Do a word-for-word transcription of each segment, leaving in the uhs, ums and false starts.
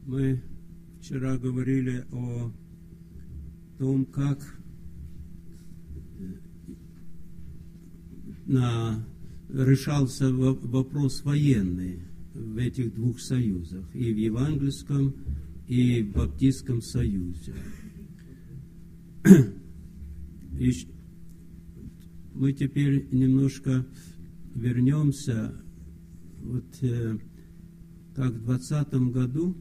Мы вчера говорили о том, как на, решался вопрос военный в этих двух союзах, и в Евангельском, и в Баптистском союзе. И мы теперь немножко вернемся, вот э, как в двадцатом году,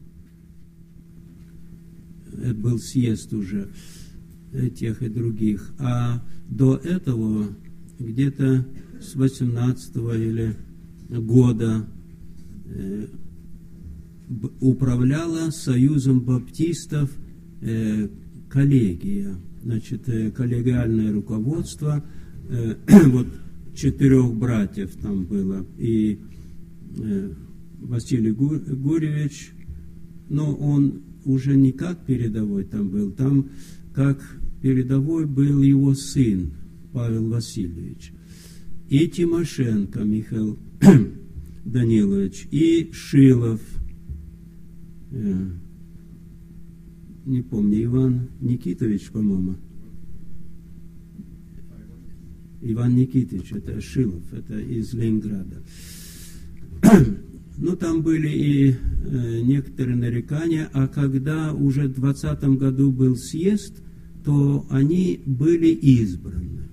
это был съезд уже тех и других, а до этого где-то с восемнадцатого или года э, управляла Союзом баптистов э, коллегия, значит, э, коллегиальное руководство, э, вот четырех братьев там было, и э, Василий Гурьевич, но он уже не как передовой там был, там как передовой был его сын Павел Васильевич, и Тимошенко Михаил Данилович, и Шилов, э, не помню, Иван Никитович, по-моему, Иван Никитович, это Шилов, это из Ленинграда. Ну, там были и э, некоторые нарекания, а когда уже в двадцатом году был съезд, то они были избраны.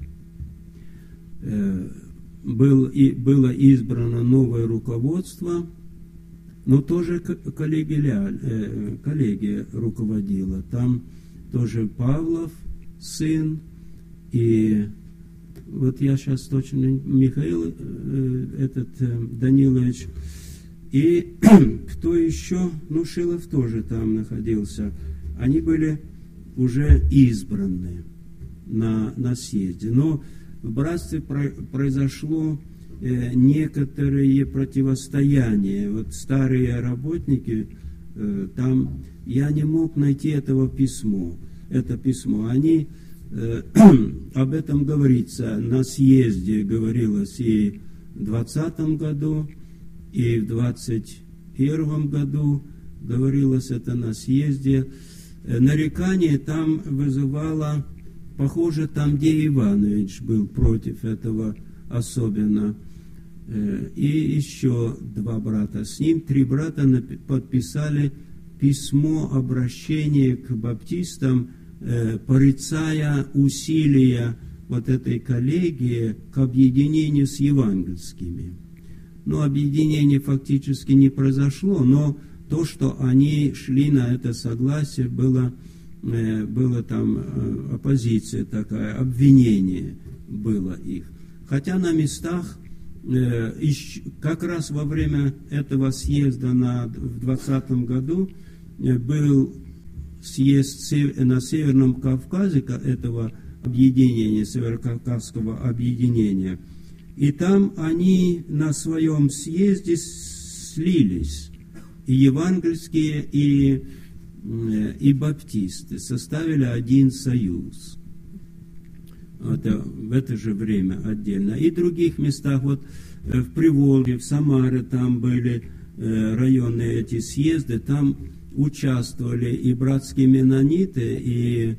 Э, был, и, было избрано новое руководство, но тоже коллегия, э, коллегия руководила. Там тоже Павлов, сын, и вот я сейчас точно, Михаил, э, этот э, Данилович, и кто еще, ну, Шилов тоже там находился, они были уже избраны на, на съезде. Но в братстве про, произошло э, некоторые противостояния. Вот старые работники, э, там я не мог найти этого письма. Это письмо. Они, э, об этом говорится, на съезде говорилось и в двадцатом году, и в двадцать первом году говорилось это на съезде. Нарекание там вызывало, похоже, там, где Иванович был против этого особенно. И еще два брата с ним, три брата подписали письмо обращения к баптистам, порицая усилия вот этой коллегии к объединению с евангельскими. Но объединение фактически не произошло, но то, что они шли на это согласие, было, э, было там э, оппозиция такая, обвинение было их. Хотя на местах, э, ищ, как раз во время этого съезда на, в двадцатом году э, был съезд сев, на Северном Кавказе этого объединения, Северокавказского объединения. И там они на своем съезде слились, и евангельские, и, и баптисты, составили один союз. Это, в это же время отдельно. И в других местах, вот в Приволжье, в Самаре, там были районные эти съезды, там участвовали и братские меннониты, и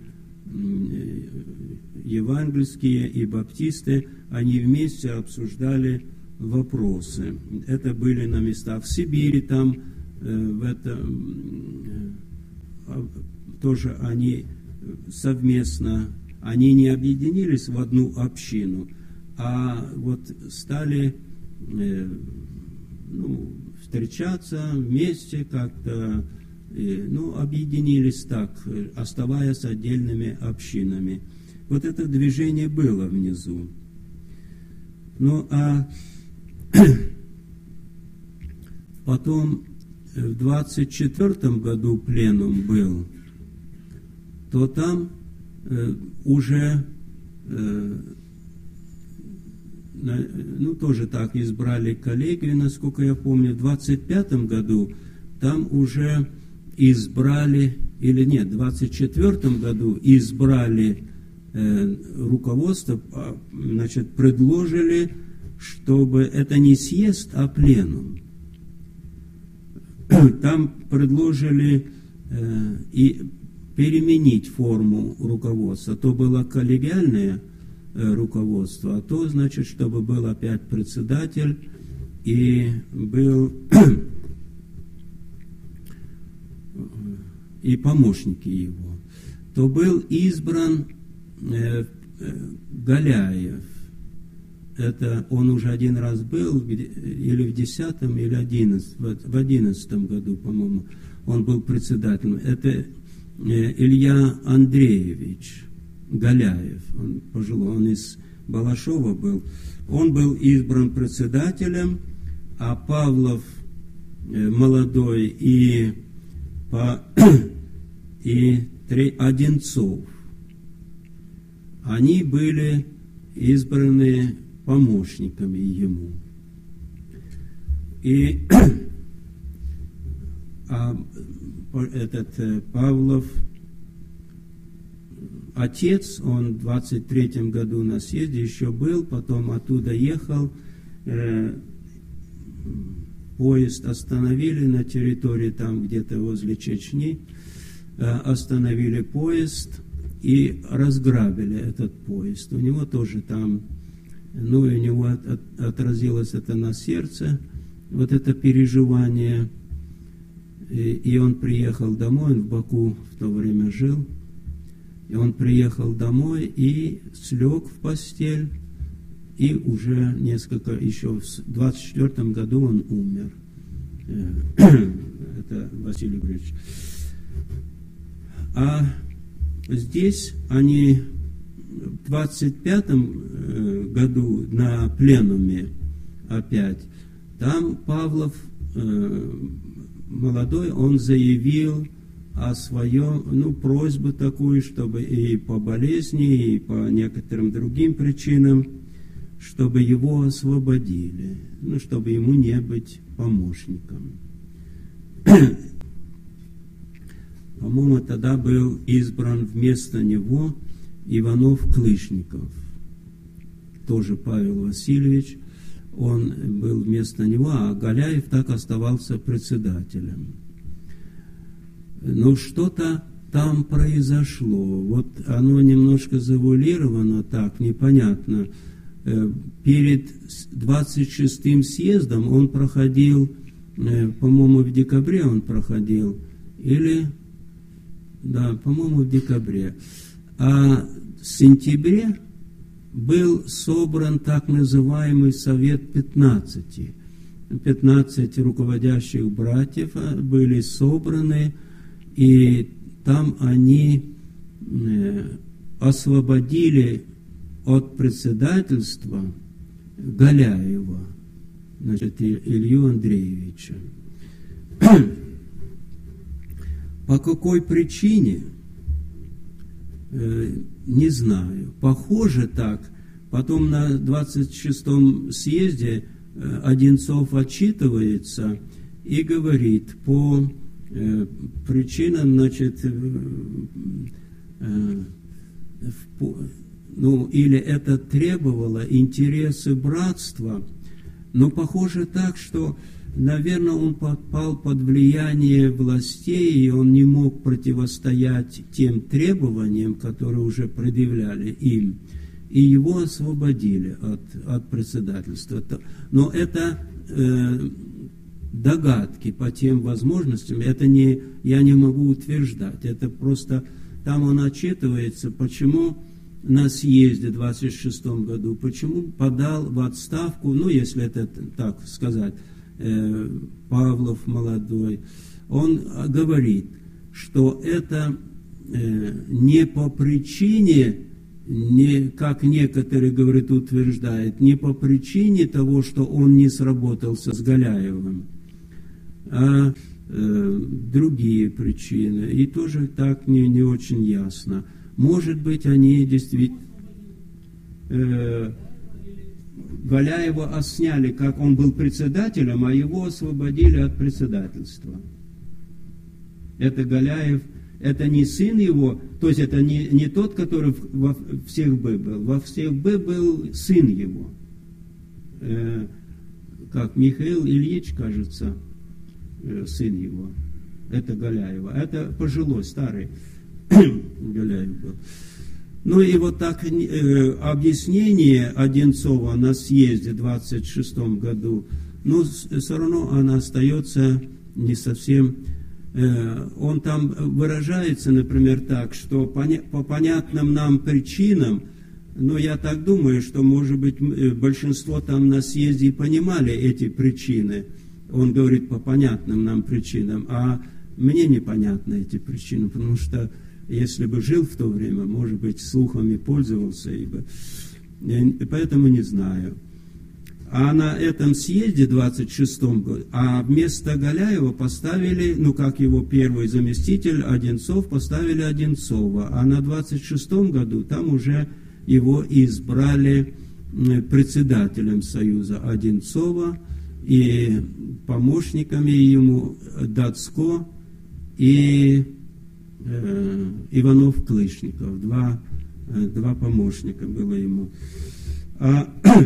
евангельские, и баптисты, они вместе обсуждали вопросы. Это были на местах в Сибири, там э, в этом э, тоже они совместно, они не объединились в одну общину, а вот стали э, ну, встречаться вместе как-то, э, ну, объединились так, оставаясь отдельными общинами. Вот это движение было внизу. Ну, а потом в двадцать четвёртом году пленум был, то там э, уже, э, на, ну, тоже так избрали коллегию, насколько я помню. В двадцать пятом году там уже избрали, или нет, в двадцать четвёртом году избрали руководство, значит, предложили, чтобы это не съезд, а пленум. там предложили э, и переменить форму руководства. То было коллегиальное э, руководство, а то, значит, чтобы был опять председатель и был и помощники его. То был избран э, э, Галяев. Это он уже один раз был, или в десятом, или одиннадцатом, в одиннадцатом году, по-моему, он был председателем. Это Илья Андреевич Галяев, он пожилой, он из Балашова был. Он был избран председателем, а Павлов молодой и, по, и Одинцов, они были избраны помощниками ему. И а этот Павлов, отец, он в двадцать третьем году на съезде еще был, потом оттуда ехал, э, поезд остановили на территории там где-то возле Чечни, э, остановили поезд и разграбили этот поезд. У него тоже там, ну, у него от, от, отразилось это на сердце, вот это переживание. И, и он приехал домой, он в Баку в то время жил, и он приехал домой и слег в постель, и уже несколько, еще в двадцать четвёртом году он умер. Это Василий Григорьевич. А здесь они в двадцать пятом году на пленуме опять, там Павлов молодой, он заявил о своем, ну, просьбу такую, чтобы и по болезни, и по некоторым другим причинам, чтобы его освободили, ну, чтобы ему не быть помощником. По-моему, тогда был избран вместо него Иванов-Клышников, тоже Павел Васильевич, он был вместо него, а Галяев так оставался председателем. Но что-то там произошло, вот оно немножко завуалировано так, непонятно. Перед двадцать шестым съездом он проходил, по-моему, в декабре он проходил, или, да, по-моему, в декабре, а в сентябре был собран так называемый Совет пятнадцати. пятнадцать руководящих братьев были собраны, и там они освободили от председательства Галяева, значит, Илью Андреевича. По какой причине? Не знаю. Похоже так. Потом на двадцать шестом съезде Одинцов отчитывается и говорит по э, причинам, значит, э, в, ну, или это требовало интересы братства, но похоже так, что, наверное, он попал под влияние властей, и он не мог противостоять тем требованиям, которые уже предъявляли им, и его освободили от, от председательства. Но это э, догадки по тем возможностям, это не, я не могу утверждать, это просто, там он отчитывается, почему на съезде в двадцать шестом году, почему подал в отставку, ну, если это так сказать, Павлов молодой, он говорит, что это не по причине, не, как некоторые, говорят, утверждают, не по причине того, что он не сработался с Галяевым, а э, другие причины. И тоже так не, не очень ясно. Может быть, они действительно... Э, Галяева сняли, как он был председателем, а его освободили от председательства. Это Галяев, это не сын его, то есть это не, не тот, который во всех Б был, во всех Б был сын его, э, как Михаил Ильич, кажется, сын его. Это Галяева. Это пожилой, старый Галяев был. Ну и вот так э, объяснение Одинцова на съезде в двадцать шестом году, но все равно она остается не совсем... Э, он там выражается, например, так, что поня- по понятным нам причинам, но я так думаю, что, может быть, большинство там на съезде и понимали эти причины. Он говорит по понятным нам причинам, а мне непонятны эти причины, потому что если бы жил в то время, может быть, слухами пользовался, и бы, и поэтому не знаю. А на этом съезде двадцать шестом году, а вместо Галяева поставили, ну, как его первый заместитель, Одинцов, поставили Одинцова, а на двадцать шестом году там уже его избрали председателем Союза Одинцова, и помощниками ему Дацко и э, Иванов-Клышников. Два, э, два помощника было ему. А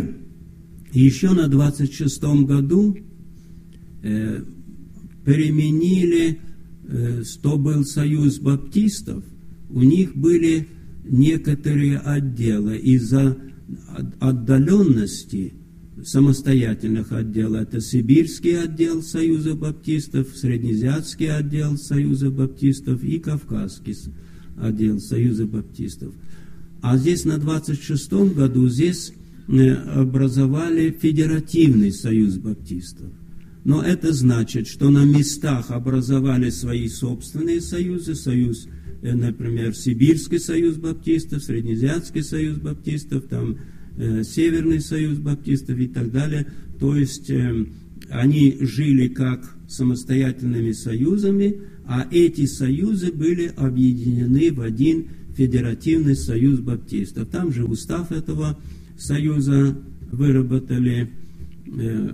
еще на двадцать шестом году э, переменили, э, что был Союз баптистов, у них были некоторые отделы из-за отдаленности самостоятельных отделов. Это Сибирский отдел Союза баптистов, Среднеазиатский отдел Союза баптистов и Кавказский отдел Союза баптистов. А здесь на двадцать шестом году здесь образовали Федеративный Союз баптистов. Но это значит, что на местах образовали свои собственные союзы, союз, например, Сибирский Союз баптистов, Среднеазиатский Союз баптистов, там э, Северный Союз баптистов и так далее. То есть э, они жили как самостоятельными союзами, а эти союзы были объединены в один Федеративный Союз баптистов. Там же устав этого союза выработали. Э,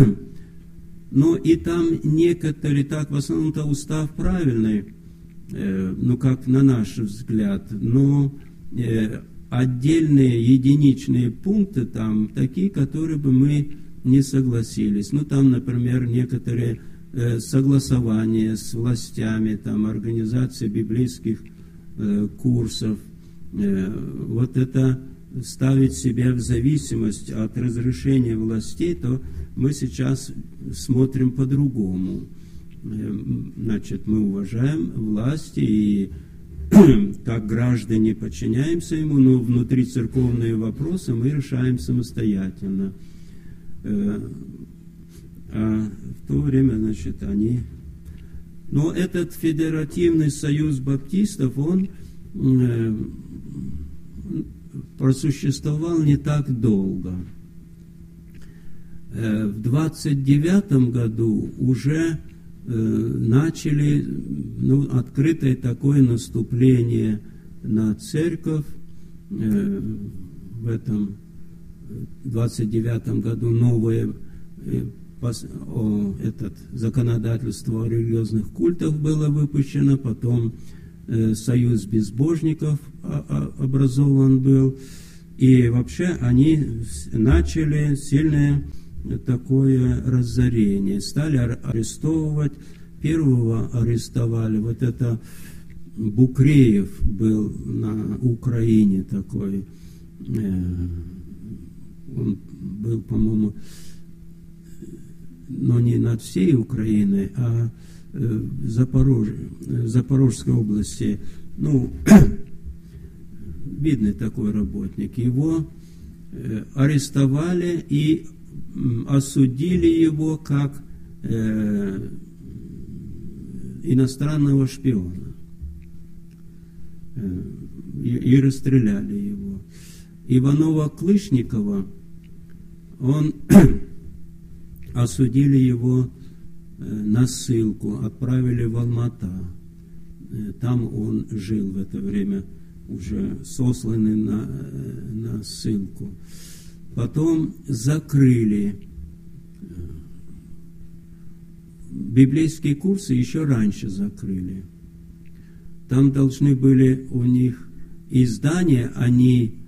но и там некоторые, так в основном-то устав правильный, ну, как на наш взгляд, но э, отдельные единичные пункты там такие, которые бы мы не согласились. Ну, там, например, некоторые э, согласования с властями, там, организация библейских э, курсов, э, вот это ставить себя в зависимость от разрешения властей, то мы сейчас смотрим по-другому. Значит, мы уважаем власти и как граждане подчиняемся ему, но внутрицерковные вопросы мы решаем самостоятельно. А в то время, значит, они... Но этот Федеративный Союз баптистов, он просуществовал не так долго. В двадцать девятом году уже начали, ну, открытое такое наступление на церковь. В этом двадцать девятом году новое о, этот, законодательство о религиозных культах было выпущено, потом Союз безбожников образован был, и вообще они начали сильное такое разорение. Стали арестовывать. Первого арестовали. Вот это Букреев был на Украине такой. Он был, по-моему, но не над всей Украиной, а в Запорож... Запорожской области. Ну, видный такой работник. Его арестовали и осудили его как э, иностранного шпиона э, и, и расстреляли его. Иванова-Клышникова, он осудили его э, на ссылку, отправили в Алма-Ата. Э, там он жил в это время, уже сосланный на, э, на ссылку. Потом закрыли. Библейские курсы еще раньше закрыли. Там должны были у них издания, они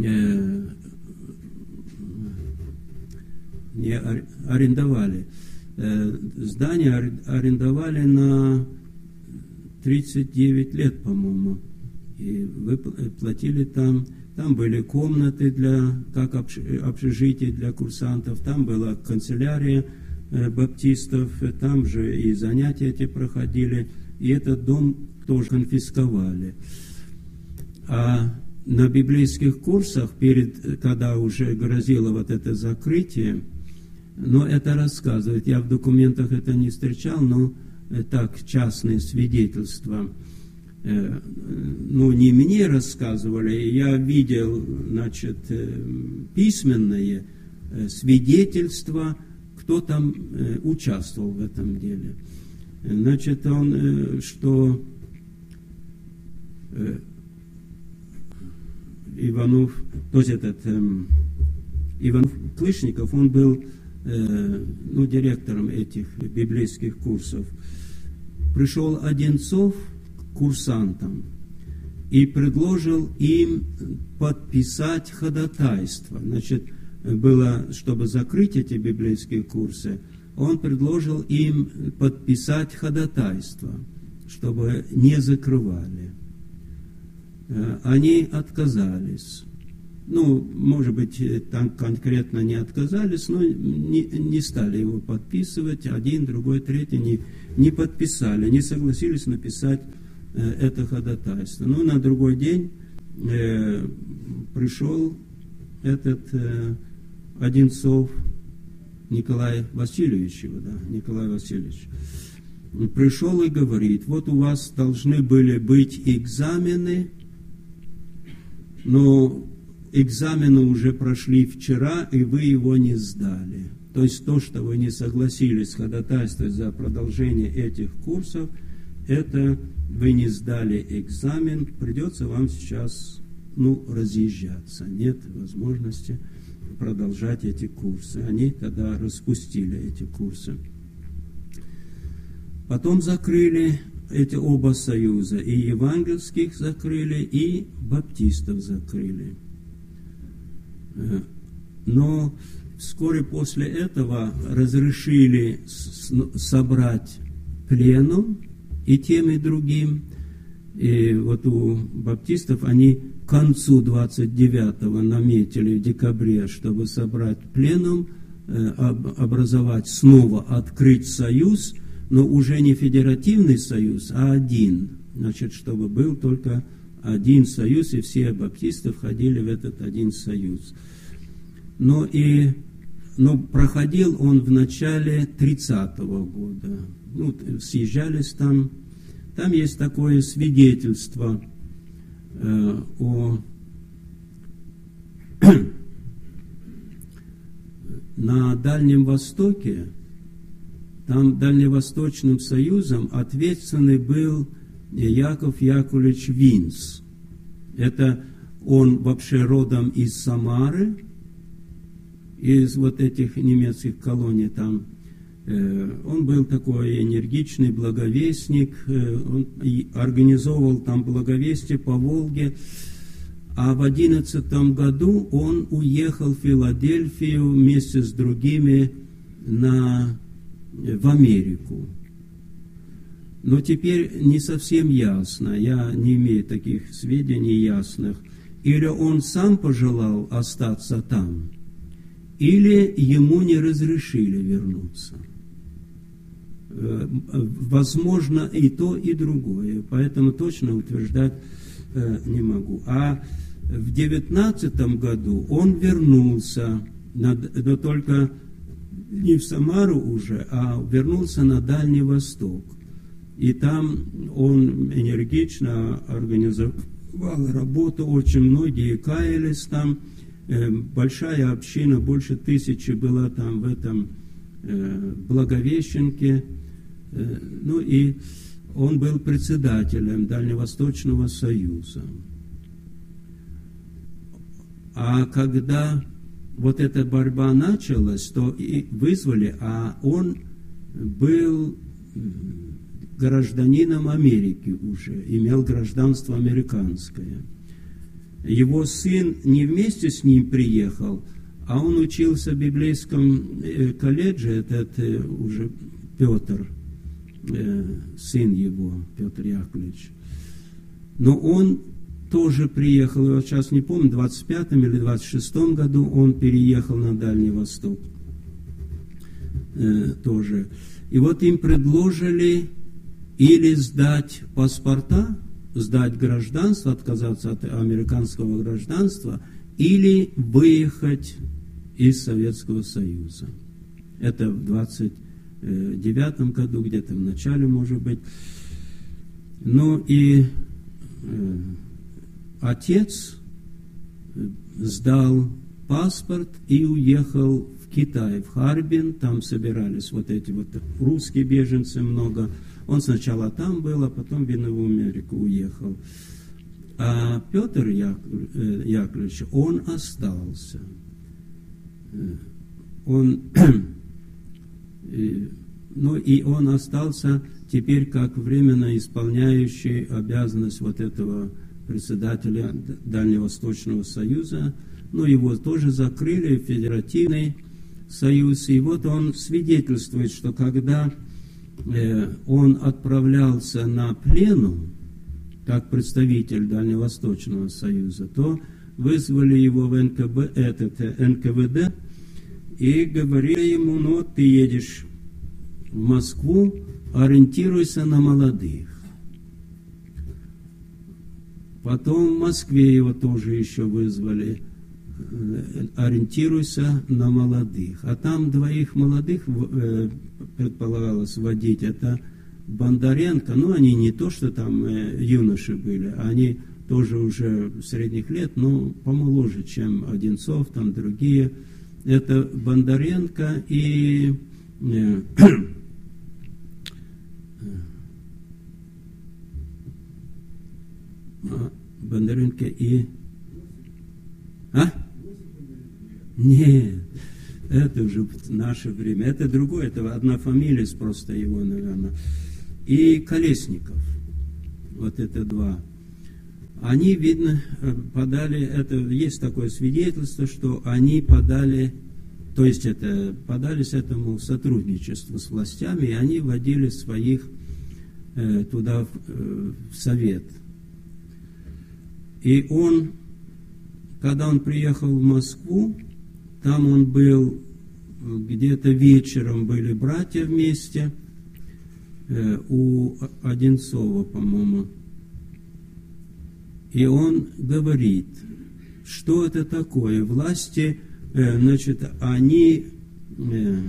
э, не арендовали. здание арендовали на тридцать девять лет, по-моему, и вы платили там. Там были комнаты для, как общежитие для курсантов, там была канцелярия баптистов, там же и занятия эти проходили, и этот дом тоже конфисковали. А на библейских курсах, перед, когда уже грозило вот это закрытие, но это рассказывает, я в документах это не встречал, но так, частные свидетельства, ну, не мне рассказывали, я видел, значит, письменные свидетельства, кто там участвовал в этом деле. Значит, он, что Иванов, то есть этот Иванов Клышников, он был, ну, директором этих библейских курсов. Пришел Одинцов курсантам и предложил им подписать ходатайство. Значит, было, чтобы закрыть эти библейские курсы, он предложил им подписать ходатайство, чтобы не закрывали. Они отказались. Ну, может быть, там конкретно не отказались, но не, не стали его подписывать. Один, другой, третий не, не подписали, не согласились написать э, это ходатайство. Ну, на другой день э, пришел этот э, Одинцов Николай Васильевич, его, да, Николай Васильевич, пришел и говорит: вот у вас должны были быть экзамены, но экзамены уже прошли вчера, и вы его не сдали. То есть то, что вы не согласились ходатайствовать за продолжение этих курсов, это вы не сдали экзамен, придется вам сейчас, ну, разъезжаться. Нет возможности продолжать эти курсы. Они тогда распустили эти курсы. Потом закрыли эти оба союза. И евангельских закрыли, и баптистов закрыли. Но вскоре после этого разрешили собрать пленум и тем, и другим. И вот у баптистов они к концу двадцать девятого наметили в декабре, чтобы собрать пленум, образовать снова, открыть союз, но уже не федеративный союз, а один. Значит, чтобы был только один союз, и все баптисты входили в этот один союз. Но, и, но проходил он в начале тридцатого года. Ну, съезжались там. Там есть такое свидетельство э, о... На Дальнем Востоке, там Дальневосточным союзом ответственный был Яков Яковлевич Винц. Это он вообще родом из Самары, из вот этих немецких колоний там. Он был такой энергичный благовестник, он организовывал там благовестие по Волге, а в одиннадцатом году он уехал в Филадельфию вместе с другими на, в Америку. Но теперь не совсем ясно, я не имею таких сведений ясных, или он сам пожелал остаться там, или ему не разрешили вернуться. Возможно, и то, и другое, поэтому точно утверждать э, не могу. А в девятнадцатом году он вернулся, на, но только не в Самару уже, а вернулся на Дальний Восток. И там он энергично организовал работу, очень многие каялись там, э, большая община, больше тысячи была там в этом э, Благовещенке. Ну и он был председателем Дальневосточного союза. А когда вот эта борьба началась, то и вызвали, а он был гражданином Америки уже, имел гражданство американское. Его сын не вместе с ним приехал, А он учился в библейском колледже, этот уже Петр, сын его, Петр Яковлевич. Но он тоже приехал, я сейчас не помню, в двадцать пятом или двадцать шестом году он переехал на Дальний Восток. Э, тоже. И вот им предложили или сдать паспорта, сдать гражданство, отказаться от американского гражданства, или выехать из Советского Союза. Это в двадцать девятом году, где-то в начале, может быть. Ну и э, отец сдал паспорт и уехал в Китай, в Харбин. Там собирались вот эти вот русские беженцы много. Он сначала там был, а потом в Америку уехал. А Петр Яковлевич, он остался. Он, ну и он остался теперь как временно исполняющий обязанность вот этого председателя Дальневосточного Союза. Ну, его тоже закрыли, Федеративный Союз. И вот он свидетельствует, что когда э, он отправлялся на пленум, как представитель Дальневосточного Союза, то вызвали его в эн ка бэ, этот, эн ка вэ дэ и говорили ему: ну, ты едешь в Москву, ориентируйся на молодых. Потом в Москве его тоже еще вызвали: ориентируйся на молодых. А там двоих молодых предполагалось водить. Это Бондаренко, ну они не то, что там юноши были, они тоже уже средних лет, но помоложе, чем Одинцов, там другие. Это Бондаренко и э, Бондаренко и... А? Нет, это уже наше время. Это другое, это одна фамилия, просто его, наверное. И Колесников. Вот это два. Они, видно, подали, это есть такое свидетельство, что они подали, то есть это, подались этому сотрудничеству с властями, и они водили своих э, туда в, э, в совет. И он, когда он приехал в Москву, там он был, где-то вечером были братья вместе, э, у Одинцова, по-моему. И он говорит, что это такое. Власти, э, значит, они э,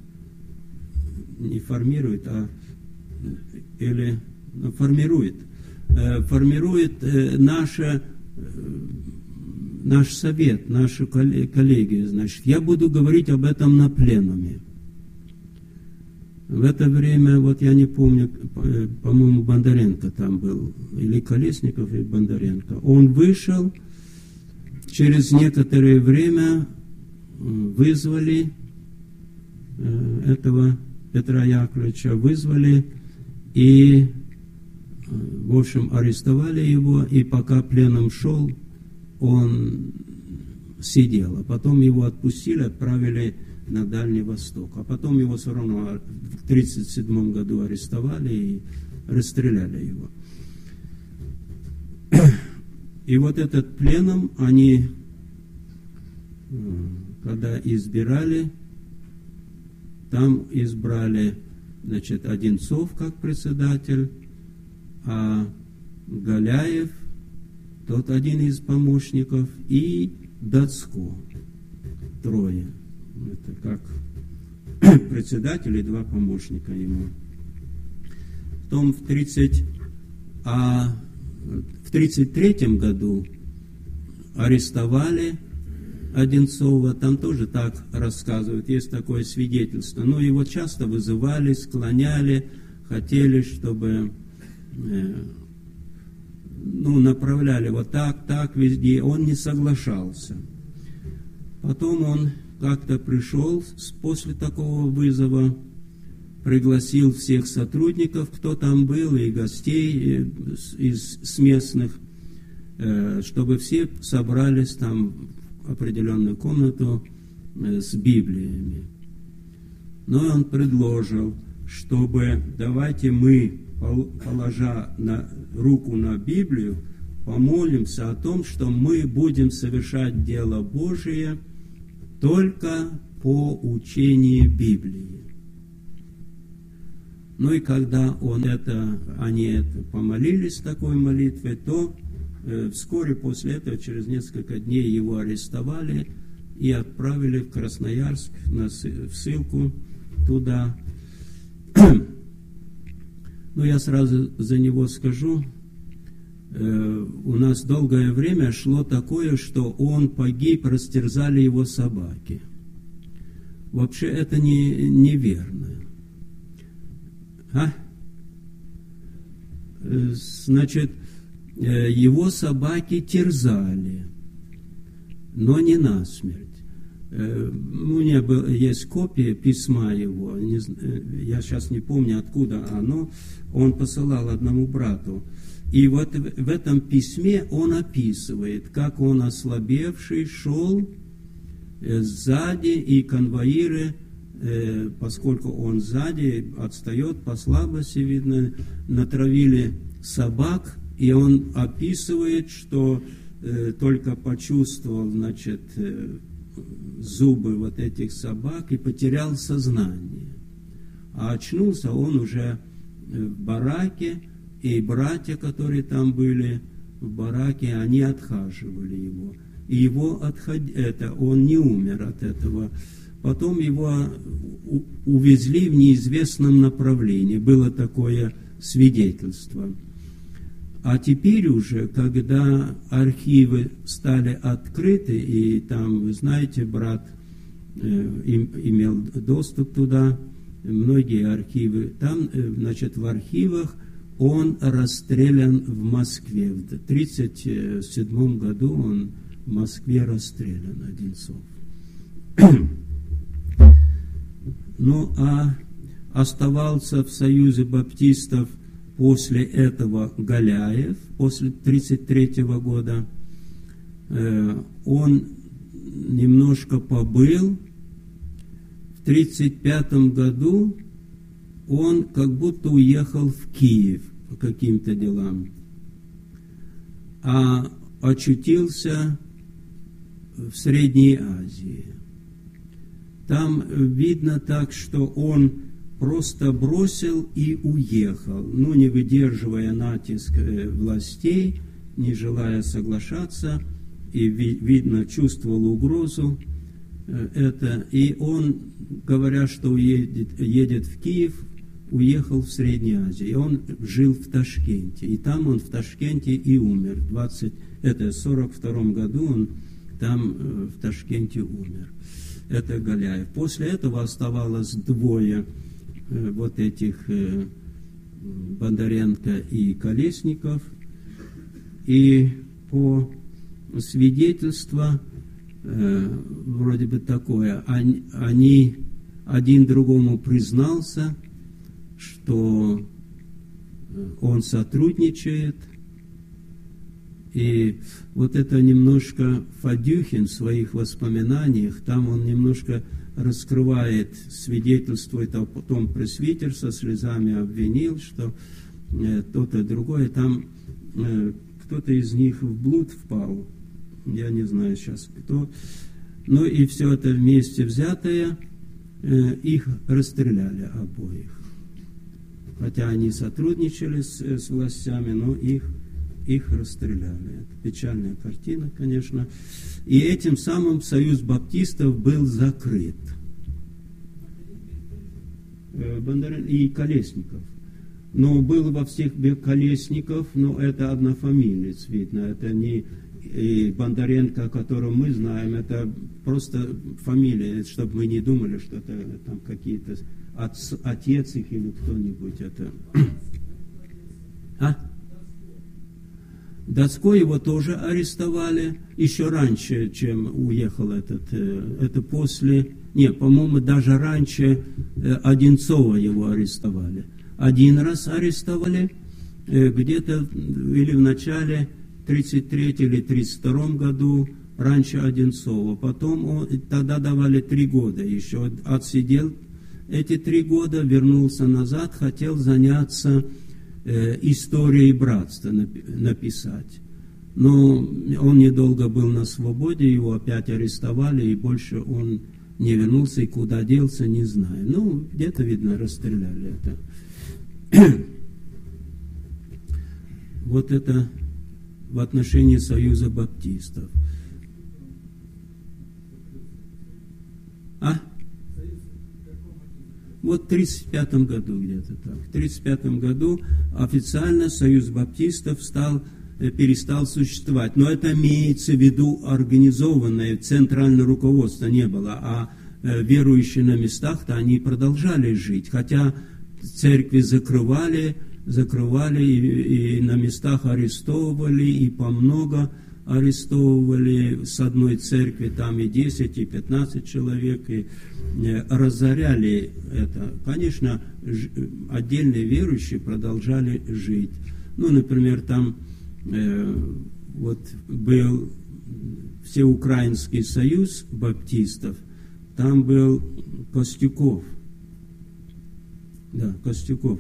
не формируют, а или ну, формируют, э, формирует э, наше, э, наш совет, нашу коллегию. Значит, я буду говорить об этом на пленуме. В это время, вот я не помню, по-моему, Бондаренко там был, или Колесников, или Бондаренко. Он вышел, через некоторое время вызвали этого Петра Яковлевича, вызвали и, в общем, арестовали его, и пока пленом шел, он сидел. А потом его отпустили, отправили на Дальний Восток. А потом его все равно в тридцать седьмом году арестовали и расстреляли его. И вот этот пленум они, когда избирали, там избрали, значит, Одинцов как председатель, а Галяев, тот один из помощников, и Дацко, трое. Это как председатель и два помощника ему. Потом в тридцать, а в тридцать третьем году арестовали Одинцова. Там тоже так рассказывают, есть такое свидетельство. Но его часто вызывали, склоняли, хотели, чтобы э, ну, направляли вот так, так, везде. Он не соглашался. Потом он как-то пришел после такого вызова, пригласил всех сотрудников, кто там был, и гостей из, из местных, чтобы все собрались там в определенную комнату с Библиями. Но он предложил, чтобы давайте мы, положа на, руку на Библию, помолимся о том, что мы будем совершать дело Божие только по учению Библии. Ну и когда он это, они это помолились такой молитвой, то э, вскоре после этого, через несколько дней, его арестовали и отправили в Красноярск на, в ссылку туда. Ну, я сразу за него скажу, э, у нас долгое время шло такое, что он погиб, растерзали его собаки. Вообще это не, неверно. А? Значит, его собаки терзали, но не насмерть. У меня был, есть копия письма его, не, я сейчас не помню, откуда оно, он посылал одному брату. И вот в этом письме он описывает, как он ослабевший шел сзади, и конвоиры, поскольку он сзади отстает по слабости, видно, натравили собак, и он описывает, что э, только почувствовал, значит, э, зубы вот этих собак и потерял сознание. А очнулся он уже в бараке, и братья, которые там были в бараке, они отхаживали его. И его отход... это, он не умер от этого. Потом его увезли в неизвестном направлении. Было такое свидетельство. А теперь уже, когда архивы стали открыты, и там, вы знаете, брат э, им, имел доступ туда, многие архивы, там, э, значит, в архивах он расстрелян в Москве. В тысяча девятьсот тридцать седьмом году он в Москве расстрелян, Одинцов. Ну, а оставался в Союзе баптистов после этого Галяев, после тридцать третьего года. Он немножко побыл. В тридцать пятом году он как будто уехал в Киев по каким-то делам, а очутился в Средней Азии. Там видно так, что он просто бросил и уехал, ну, не выдерживая натиск властей, не желая соглашаться, и, видно, чувствовал угрозу это. И он, говоря, что уедет, едет в Киев, уехал в Среднюю Азию. И он жил в Ташкенте. И там он в Ташкенте и умер. В двадцать, это, сорок втором году он там в Ташкенте умер. Это Галяев. После этого оставалось двое э, вот этих э, Бондаренко и Колесников. И по свидетельству э, вроде бы такое, они, они один другому признался, что он сотрудничает. И вот это немножко Фадюхин в своих воспоминаниях, там он немножко раскрывает, свидетельствует, а потом пресвитер со слезами обвинил, что э, то-то другое, там э, кто-то из них в блуд впал, я не знаю сейчас кто, ну и все это вместе взятое, э, их расстреляли обоих. Хотя они сотрудничали с, с властями, но их их расстреляли. Это печальная картина, конечно. И этим самым Союз баптистов был закрыт. Бондаренко и Колесников. Но был во всех Колесников, но это однофамилец, видно. Это не Бондаренко, о котором мы знаем, это просто фамилия, чтобы мы не думали, что это там какие-то отец их или кто-нибудь. Это... А? Дацко его тоже арестовали еще раньше, чем уехал этот, это после, не, по-моему, даже раньше Одинцова его арестовали. Один раз арестовали, где-то или в начале тридцать третьем или тридцать втором году раньше Одинцова. Потом он, тогда давали три года еще. Отсидел эти три года, вернулся назад, хотел заняться э, историей братства, написать. Но он недолго был на свободе, его опять арестовали, и больше он не вернулся, и куда делся, не знаю. Ну, где-то, видно, расстреляли это. Вот это в отношении Союза Баптистов. А? Вот в тридцать пятом году где-то так. В тридцать пятом году официально Союз Баптистов стал, перестал существовать. Но это имеется в виду организованное, центральное руководство не было, а верующие на местах-то они продолжали жить. Хотя церкви закрывали, закрывали и, и на местах арестовывали, и помного арестовывали. С одной церкви там и десять, и пятнадцать человек, и э, разоряли это. Конечно, ж, отдельные верующие продолжали жить. Ну, например, там э, вот был Всеукраинский союз баптистов, там был Костюков. Да, Костюков.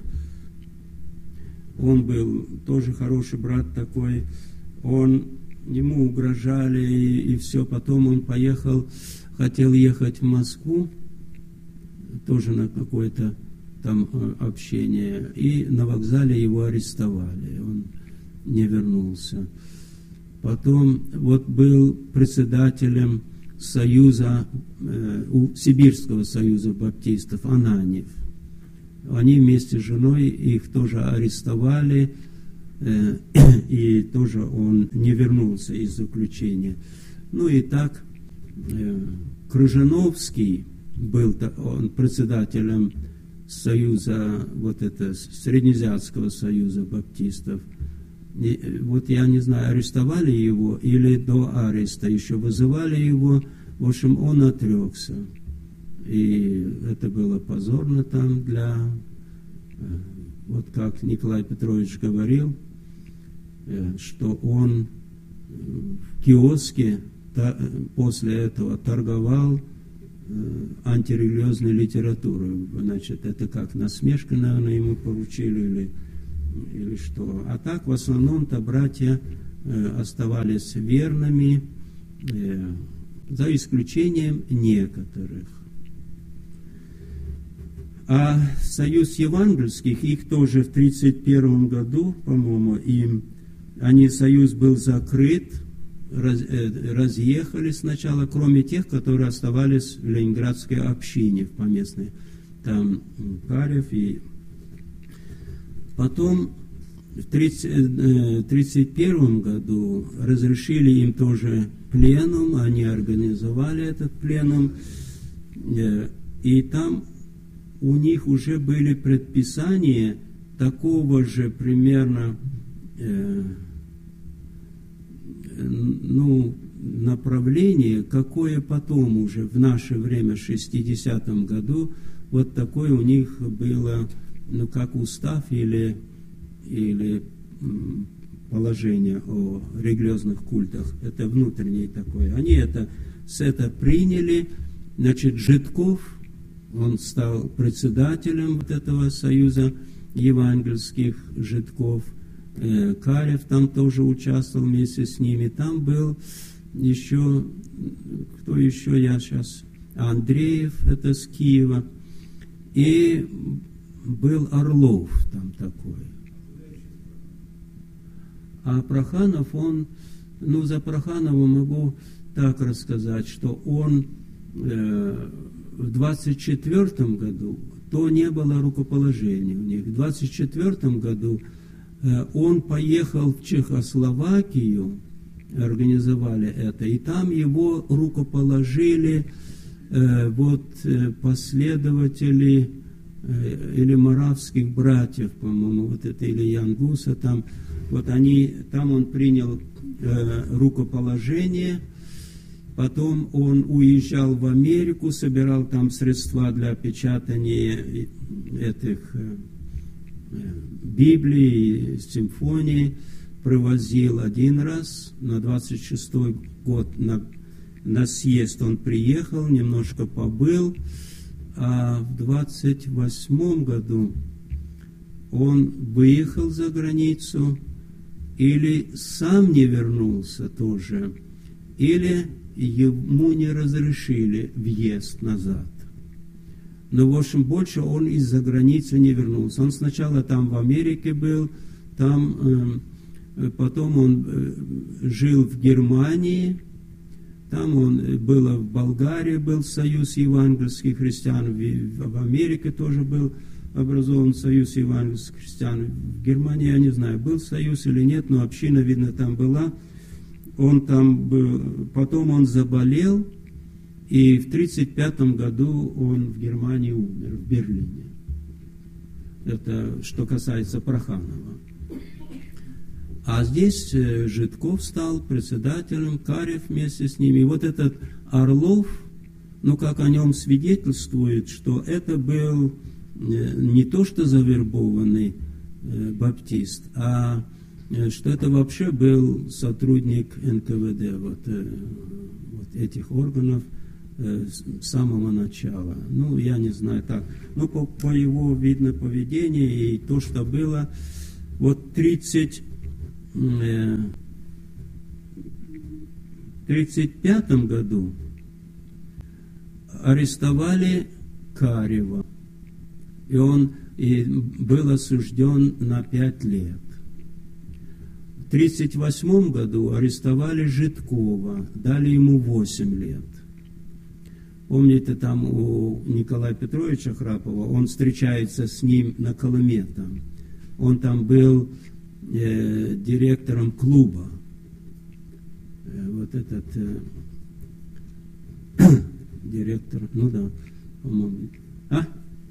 Он был тоже хороший брат такой. Он, ему угрожали и, и все. Потом он поехал, хотел ехать в Москву, тоже на какое-то там общение. И на вокзале его арестовали. Он не вернулся. Потом вот был председателем союза, э, у Сибирского союза баптистов, Ананьев. Они вместе с женой их тоже арестовали, э, и тоже он не вернулся из заключения. Ну и так, э, Крыжановский был он председателем союза, вот это, Среднеазиатского союза баптистов. И, вот я не знаю, арестовали его или до ареста еще вызывали его. В общем, он отрекся. И это было позорно там для, вот как Николай Петрович говорил, что он в киоске после этого торговал антирелигиозной литературой. Значит, это как насмешка, наверное, ему поручили или, или что. А так, в основном-то братья оставались верными, за исключением некоторых. А союз евангельских, их тоже в тридцать первом году, по-моему, им, они, союз был закрыт, раз, э, разъехались сначала, кроме тех, которые оставались в ленинградской общине, в поместной, там Карев, и потом в тридцать первом году разрешили им тоже пленум, они организовали этот пленум, э, и там у них уже были предписания такого же примерно э, ну, направления, какое потом уже в наше время, в шестидесятом году, вот такое у них было, ну, как устав или, или положение о религиозных культах. Это внутреннее такое. Они это, с это приняли. Значит, Житков, он стал председателем вот этого союза евангельских Житков. Э, Карев там тоже участвовал вместе с ними. Там был еще, кто еще, я сейчас, Андреев, это с Киева. И был Орлов там такой. А Проханов, он, ну, за Проханова могу так рассказать, что он э, в двадцать четвёртом году, то не было рукоположения у них. В двадцать четвёртом году э, он поехал в Чехословакию, организовали это, и там его рукоположили э, вот э, последователи э, или моравских братьев, по-моему, вот это или Янгуса там, вот они, там он принял э, рукоположение. Потом он уезжал в Америку, собирал там средства для печатания этих э, Библий, симфоний. привозил один раз, на двадцать шестой год на, на съезд он приехал, немножко побыл, а в двадцать восьмом году он выехал за границу, или сам не вернулся тоже, или ему не разрешили въезд назад. Но, в общем, больше он из-за границы не вернулся. Он сначала там в Америке был, там, э, потом он э, жил в Германии, там он был в Болгарии, был союз евангельских христиан, в, в Америке тоже был образован союз евангельских христиан. В Германии, я не знаю, был союз или нет, но община, видно, там была. Он там был, потом он заболел, и в тридцать пятом году он в Германии умер, в Берлине. Это что касается Проханова. А здесь Жидков стал председателем, Карев вместе с ними. И вот этот Орлов, ну, как о нем свидетельствует, что это был не то что завербованный баптист, а что это вообще был сотрудник эн ка вэ дэ, вот, вот этих органов с самого начала. Ну, я не знаю, так. Ну, по, по его, видно, поведению и то, что было, вот тридцать, э, тридцать пятом году арестовали Карева, и он и был осужден на пять лет. В тридцать восьмом году арестовали Жидкова, дали ему восемь лет. Помните, там у Николая Петровича Храпова, он встречается с ним на Колыме там. Он там был э, директором клуба. Э, вот этот э, директор, ну да, по-моему. А?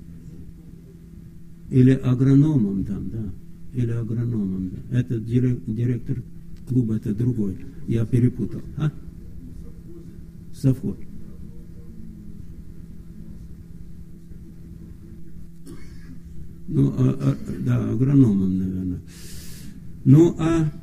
Или агрономом там, да. Или агрономом, да. Это директор, директор клуба, это другой. Я перепутал. А? Совхоз. Ну, а, а, да, агрономом, наверное. Ну, а,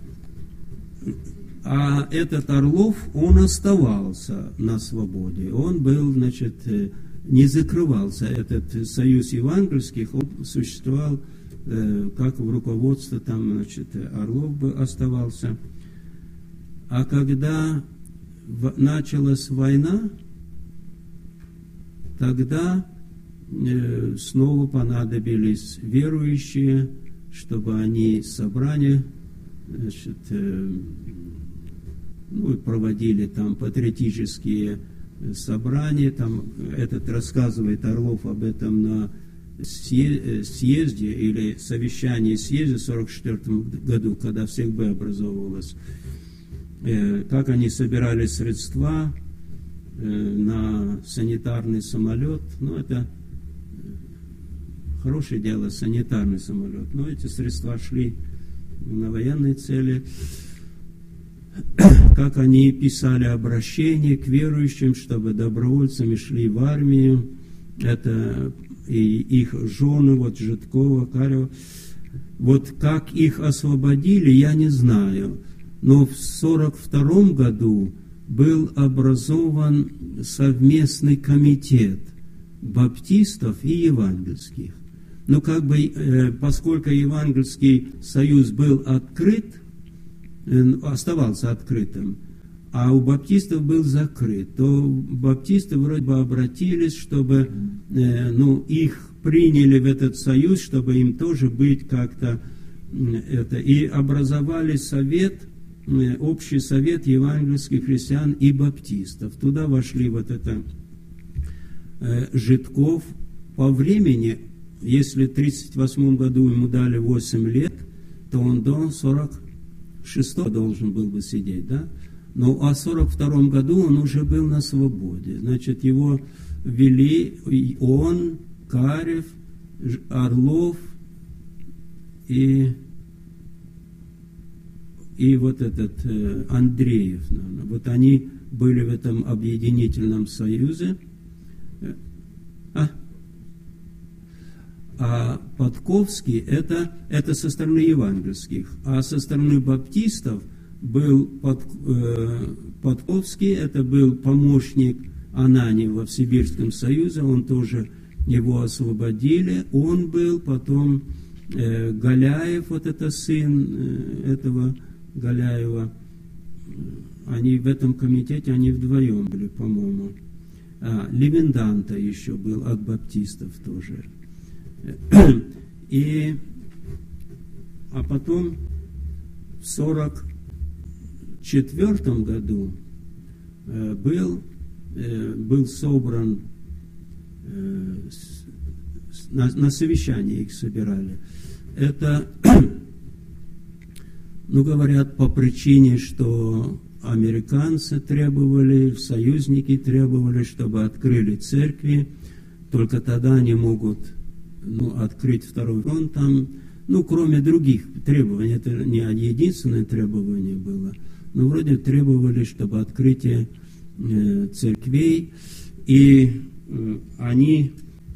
а этот Орлов, он оставался на свободе. Он был, значит, не закрывался. Этот союз евангельских, он существовал, э, как в руководстве, там, значит, Орлов бы оставался. А когда в, началась война, тогда снова понадобились верующие, чтобы они собрания, значит, ну, проводили там патриотические собрания. Там этот рассказывает Орлов об этом на съезде или совещании съезда в сорок четвёртом году, когда всех бы образовывалось. Как они собирали средства на санитарный самолет. Ну, это хорошее дело, санитарный самолет. Но эти средства шли на военные цели. Как они писали обращение к верующим, чтобы добровольцами шли в армию. Это и их жены, вот Жидкова, Карева. Вот как их освободили, я не знаю. Но в сорок втором году был образован совместный комитет баптистов и евангельских. Но как бы, э, поскольку Евангельский союз был открыт, э, оставался открытым, а у баптистов был закрыт, то баптисты вроде бы обратились, чтобы э, ну, их приняли в этот союз, чтобы им тоже быть как-то э, это. И образовали совет, э, общий совет евангельских христиан и баптистов. Туда вошли вот это э, Жидков. По времени, если в тридцать восьмом году ему дали восемь лет, то он до сорок шестого должен был бы сидеть, да? Но а в сорок втором году он уже был на свободе. Значит, его вели он, Карев, Орлов и, и вот этот э, Андреев, наверное. Вот они были в этом объединительном союзе. А? А Подковский это, это со стороны евангельских, а со стороны баптистов был Под, э, Подковский, это был помощник Ананьева в Сибирском Союзе, он тоже, его освободили, он был потом э, Галяев, вот это сын э, этого Галяева, они в этом комитете, они вдвоем были, по-моему. А, Левенданта еще был от баптистов тоже. И, а потом в сорок четвертом году э, был, э, был собран, э, с, на, на совещании их собирали. Это, ну, говорят, по причине, что американцы требовали, союзники требовали, чтобы открыли церкви, только тогда они могут, ну, открыть второй фронт там, ну, кроме других требований, это не единственное требование было, но вроде требовали, чтобы открытие э, церквей, и э, они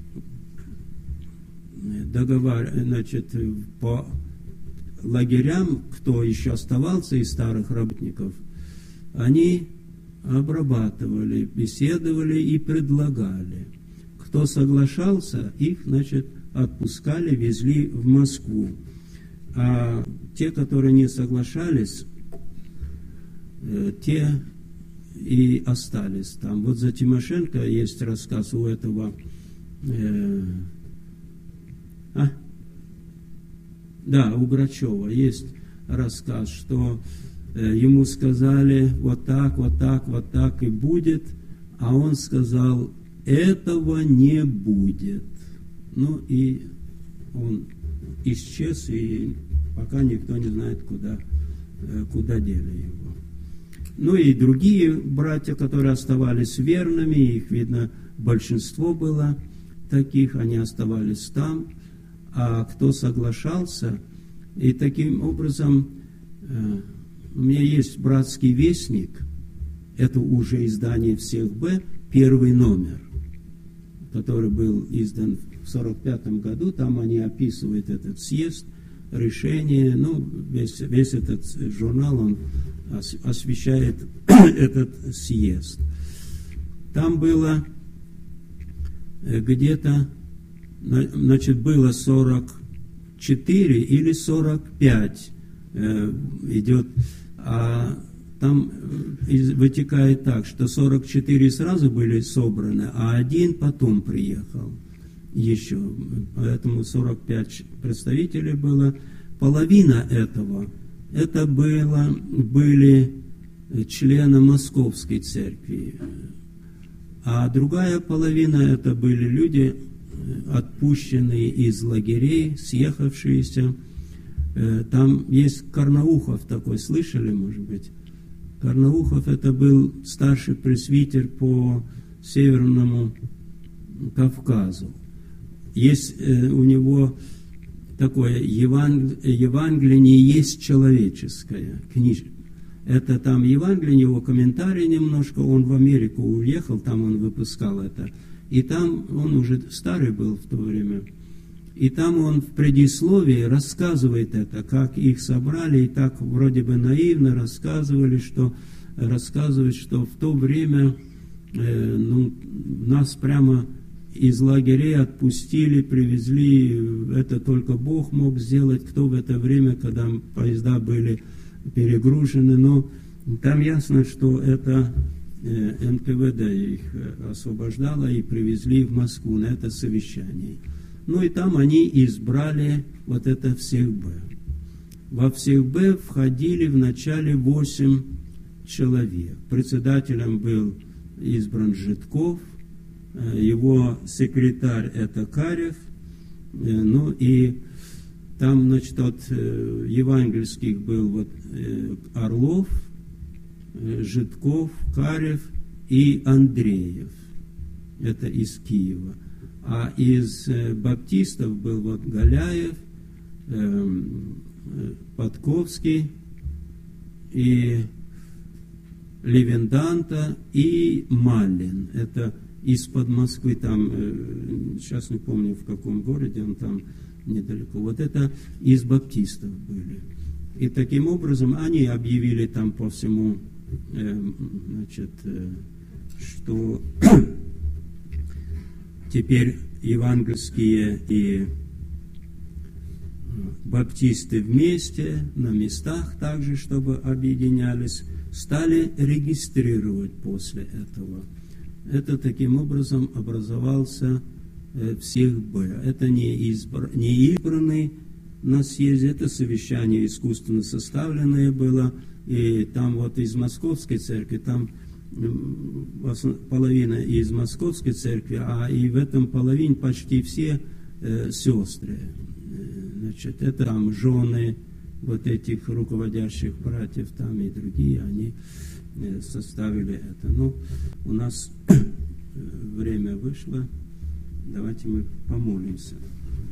договаривались, значит, по лагерям, кто еще оставался из старых работников, они обрабатывали, беседовали и предлагали. Кто соглашался, их, значит, отпускали, везли в Москву. А те, которые не соглашались, э, те и остались там. Вот за Тимошенко есть рассказ у этого... Э, а? Да, у Грачева есть рассказ, что э, ему сказали вот так, вот так, вот так и будет, а он сказал, этого не будет. Ну и он исчез, и пока никто не знает, куда, э, куда дели его. Ну и другие братья, которые оставались верными, их, видно, большинство было таких, они оставались там, а кто соглашался, и таким образом э, у меня есть братский вестник, это уже издание всех Б, первый номер, который был издан в сорок пятом году, там они описывают этот съезд, решение, ну, весь, весь этот журнал, он освещает этот съезд. Там было где-то, значит, было сорок четыре или сорок пять э, идет, а там вытекает так, что сорок четыре сразу были собраны, а один потом приехал еще. Поэтому сорок пять представителей было. Половина этого, это было, были члены Московской церкви. А другая половина, это были люди, отпущенные из лагерей, съехавшиеся. Там есть Карнаухов такой, слышали, может быть? Карнаухов это был старший пресвитер по Северному Кавказу. Есть э, у него такое Евангелие, Евангелие не есть человеческое, книжка. Это там Евангелие, его комментарий немножко, он в Америку уехал, там он выпускал это. И там он уже старый был в то время. И там он в предисловии рассказывает это, как их собрали, и так вроде бы наивно рассказывали, что, рассказывают, что в то время э, ну, нас прямо из лагерей отпустили, привезли, это только Бог мог сделать, кто в это время, когда поезда были перегружены, но там ясно, что это э, эн ка вэ дэ их освобождало и привезли в Москву на это совещание. Ну и там они избрали вот это всех Б. Во всех Б входили вначале восемь человек. Председателем был избран Житков, его секретарь это Карев, ну и там, значит, от евангельских был вот Орлов, Житков, Карев и Андреев. Это из Киева. А из э, баптистов был вот Галяев, э, Подковский и Левенданта и Малин. Это из-под Москвы, там, э, сейчас не помню в каком городе, он там недалеко. Вот это из баптистов были. И таким образом они объявили там по всему, э, значит, э, что теперь евангельские и баптисты вместе, на местах также, чтобы объединялись, стали регистрировать после этого. Это таким образом образовался э, всех Б. Это не, избр... не избранный на съезде, это совещание искусственно составленное было, и там вот из Московской церкви, там половина из Московской церкви, а и в этом половине почти все э, сестры. Значит, это там жены вот этих руководящих братьев, там и другие, они э, составили это. Ну, у нас время вышло, давайте мы помолимся.